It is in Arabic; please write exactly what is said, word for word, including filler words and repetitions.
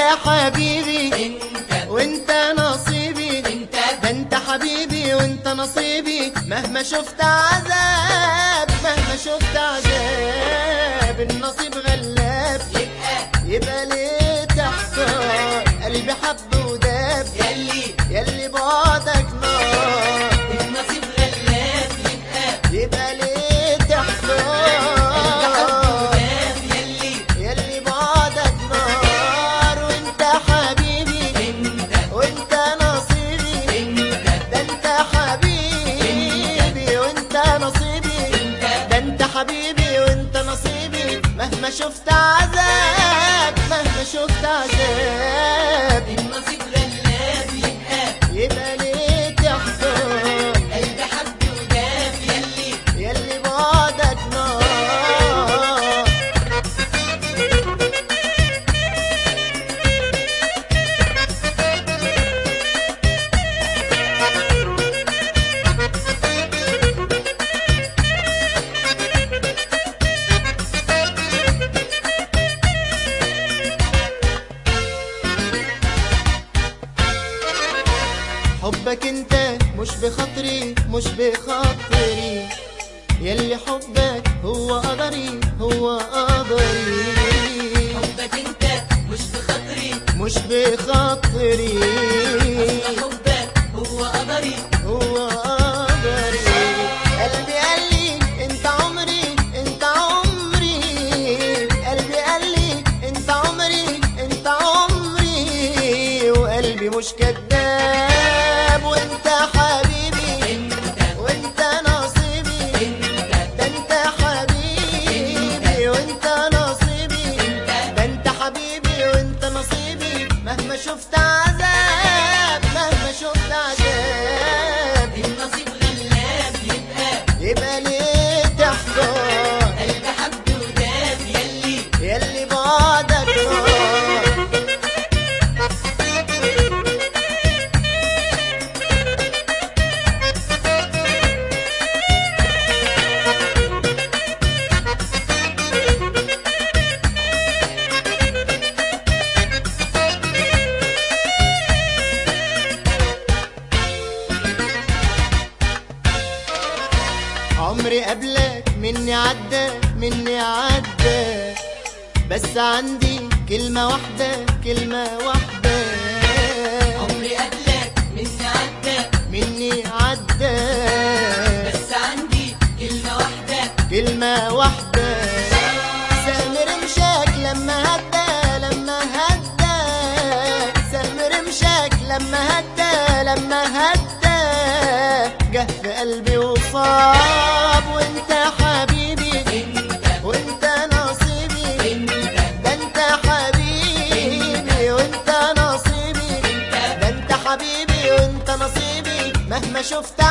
حبيبي انت وانت نصيبي، انت ده انت حبيبي وانت نصيبي. مهما شفت عذاب مهما شفت عذاب النصيب غلاب. يبقى يبقى ليه تحتار؟ قلبي حب وداب، يلي يلي بعدك نار. النصيب غلاب. يبقى يبقى ليه تحتار؟ يلي يلي بعدك نار. وانت حبيبي انت وانت نصيبي، انت ده انت حبيبي وانت نصيبي، ده انت حبيبي وانت نصيبي. مهما شفت عذاب مهما شفت عذاب النصيب غلاب. يبقى يبقى ليه تحتار؟ قلبي حب وداب. يلي يلي بعدك نار. حبك انت مش بخاطري مش بخاطري، يلي حبك هو قدري هو قدري. حبك انت مش بخاطري مش بخاطري حبك هو قدري. هو قدري. قلبي قال لي انت عمري انت عمري، قلبي قال لي انت عمري انت عمري. وقلبي مش كداب وانت حبيبي انت وانت نصيبي، انت ده انت حبيبي وانت نصيبي، ده انت حبيبي وانت نصيبي. مهما شفت عذاب مهما شفت عذاب النصيب غلاب. يبقى يبقى ليه تحتار؟ قلبي حب وداب. يلي يلي بعدك نار. عمري قبلك مني عدى مني عدى، بس عندي كلمة واحدة كلمة واحدة. عمري قبلك مني عدى مني عدى بس عندي كلمة واحدة. كلمة واحدة. سهم رمشك لما هدى لما هدى، سهم رمشك لما هدى لما هدى. جه في قلبي وصاب وانت حبيبي انت وانت نصيبي، انت ده انت حبيبي وانت نصيبي، ده انت حبيبي وانت نصيبي. مهما شفت